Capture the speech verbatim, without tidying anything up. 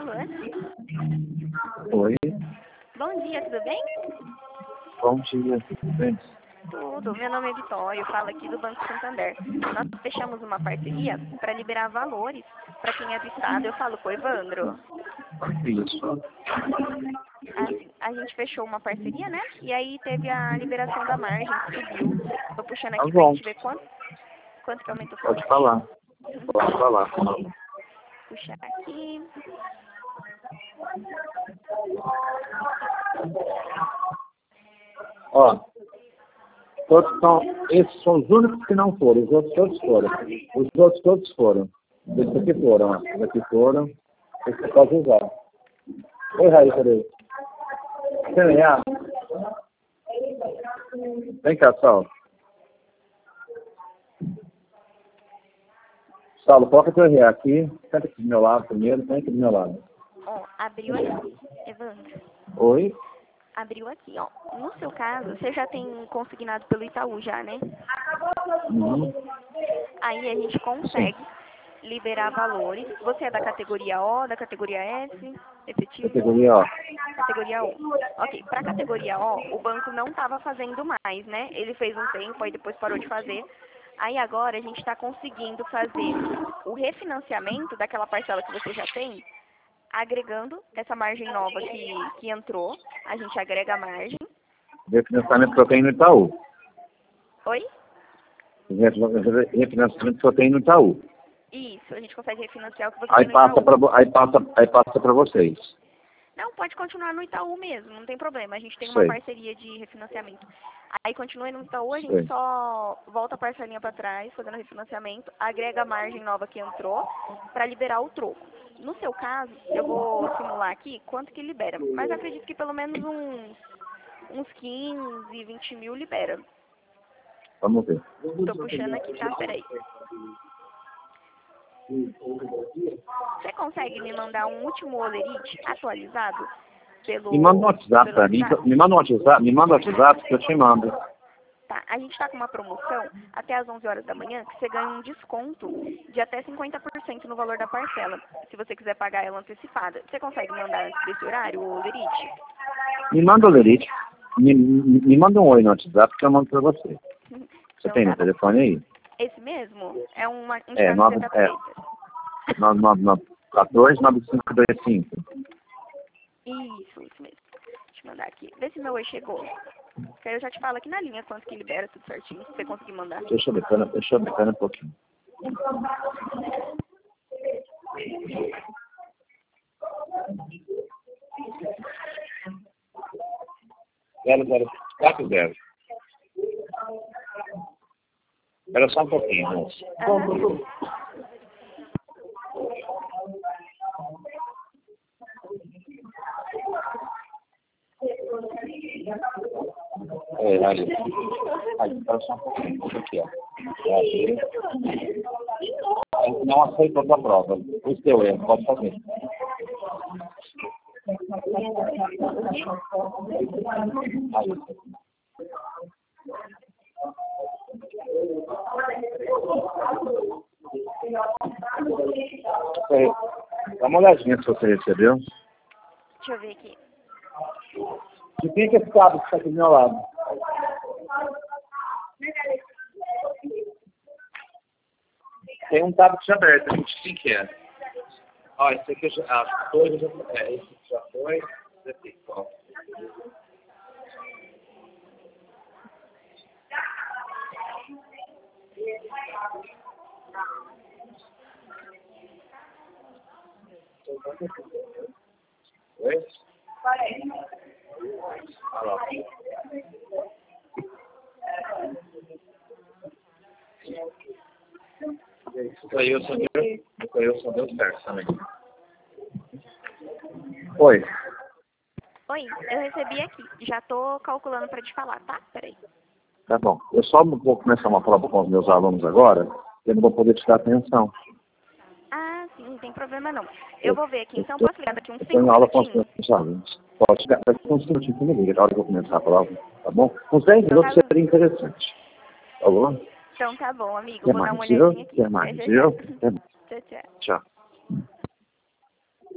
Alô? Oi, Bom dia, tudo bem? bom dia, tudo bem? Tudo. Meu nome é Vitória, eu falo aqui do Banco Santander. Nós fechamos uma parceria para liberar valores para quem é do estado. Eu falo com o Evandro. Isso. A, a gente fechou uma parceria, né? E aí teve a liberação da margem, que subiu. Tô puxando Tá aqui pra bom, gente ver quanto, quanto que aumentou. pode falar, pode falar. Puxar aqui. Ó, todos são, esses são os únicos que não foram, os outros todos foram. Os outros todos foram. Esses aqui foram, ó. Esses aqui foram. Esse você pode usar. Oi, Raíssa. Quer ganhar? Vem cá, Saulo. Saulo, coloca teu R A aqui. Senta aqui do meu lado primeiro, senta aqui do meu lado. Ó, abriu aqui, Evandro. Oi? Abriu aqui, ó. No seu caso, você já tem consignado pelo Itaú já, né? Uhum. Aí a gente consegue liberar valores. Você é da categoria O, da categoria S, efetivo? Categoria, ó. Categoria O. Ok, para a categoria O, o banco não estava fazendo mais, né? Ele fez um tempo, aí depois parou de fazer. Aí agora a gente está conseguindo fazer o refinanciamento daquela parcela que você já tem, agregando essa margem nova que, que entrou. A gente agrega a margem. Refinanciamento que eu tenho no Itaú. Oi? Refinanciamento que eu tenho no Itaú. Isso, a gente consegue refinanciar o que você Aí tem no passa Itaú. para aí passa, aí passa para vocês. Não, pode continuar no Itaú mesmo, não tem problema. A gente tem uma Sei, parceria de refinanciamento. Aí continua no Itaú, a gente sei. só volta a parcelinha para trás, fazendo refinanciamento, agrega a margem nova que entrou para liberar o troco. No seu caso, eu vou simular aqui quanto que libera. Mas eu acredito que pelo menos uns, uns quinze, vinte mil libera. Vamos ver. Tô puxando aqui, tá? Peraí. Você consegue me mandar um último olerite atualizado pelo, Me manda um WhatsApp pelo para mim, WhatsApp? me manda um WhatsApp, me manda um WhatsApp que eu te mando. Tá, a gente está com uma promoção até às onze horas da manhã que você ganha um desconto de até cinquenta por cento no valor da parcela, se você quiser pagar ela antecipada. Você consegue mandar antes desse horário, ô Lerite? Me manda o Lerite, me, me, me manda um oi no WhatsApp que eu mando para você. Você Então tem tá no bom. telefone aí? Esse mesmo é uma, um de É, nove, camiseta é, preta. nove nove nove quatorze nove cinco dois cinco. Isso, isso mesmo. Deixa eu mandar aqui. Vê se meu oi chegou. Que aí eu já te falo aqui na linha quanto que libera tudo certinho, se você conseguir mandar. Deixa eu ver, pera- deixa eu ver, pera um pouquinho. Zero, zero, quatro, zero. Espera só um pouquinho, moço. Aham. É, ali. Ali, espera só um pouquinho. Deixa aqui, ó. Ali. Não aceitou a prova. O seu erro, pode fazer. Aí. Você- Dá uma olhadinha se você recebeu. Deixa eu ver aqui. De quem que é esse cabo que está aqui do meu lado? Tem um tablet aberto, a gente quem que é? Ó, esse aqui eu já. Ah, dois eu já. É, esse já foi. Esse aqui, ó. Oi? Ah, lá. Isso aí eu só deu. Isso aí eu só deu certo também. Oi. Oi, eu recebi aqui. Já tô calculando para te falar, tá? Peraí. Tá bom. Eu só vou começar uma prova com os meus alunos agora, eu não vou poder te dar atenção. Ah, sim, não tem problema não. Eu vou ver aqui, Eu então tô- posso ligar daqui uns eu cinco tenho aula com os minutinhos? meus alunos. Pode chegar daqui uns minutinhos que me liga, na hora que eu começar a prova, tá bom? Uns dez Então minutos tá bom. seria interessante. Tá bom? Então tá bom, amigo. Até Vou dar uma mais, viu? olhadinha aqui. Até mais, Até já, viu? já. Até mais. Tchau, tchau. Tchau.